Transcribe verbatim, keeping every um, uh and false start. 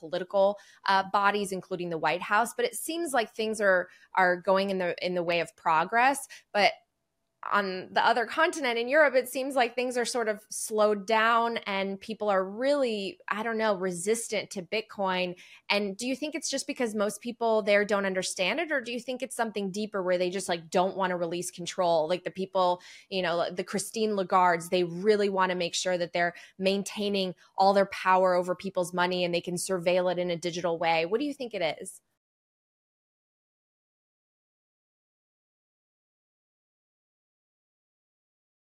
political uh, bodies, including the White House. But it seems like things are are going in the in the way of progress. But on the other continent in Europe, it seems like things are sort of slowed down and people are really, I don't know, resistant to Bitcoin. And do you think it's just because most people there don't understand it? Or do you think it's something deeper where they just like don't want to release control? Like the people, you know, the Christine Lagardes, they really want to make sure that they're maintaining all their power over people's money and they can surveil it in a digital way. What do you think it is?